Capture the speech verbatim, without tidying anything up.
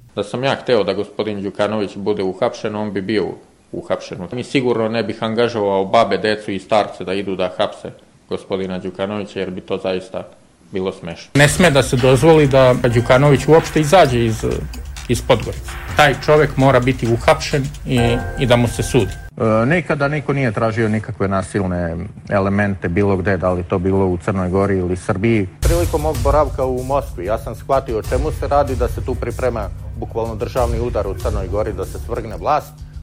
Da sam ja hteo da gospodin Đukanović bude uhapšen, on bi bio uhapšen. Mi sigurno ne bih angažovao babe, decu i starce da idu da hapse gospodina Đukanovića, jer bi to zaista bilo smešno. Ne sme da se dozvoli da Đukanović uopšte izađe iz, iz Podgorice. Taj čovek mora biti uhapšen i, i da mu se sudi. E, nikada niko nije tražio nikakve nasilne elemente bilo gde, da li to bilo u Crnoj Gori ili Srbiji. Prilikom mog boravka u Moskvi ja sam shvatio o čemu se radi, da se tu priprema bukvalno državni udar u Crnoj Gori, da se svrgne vlast.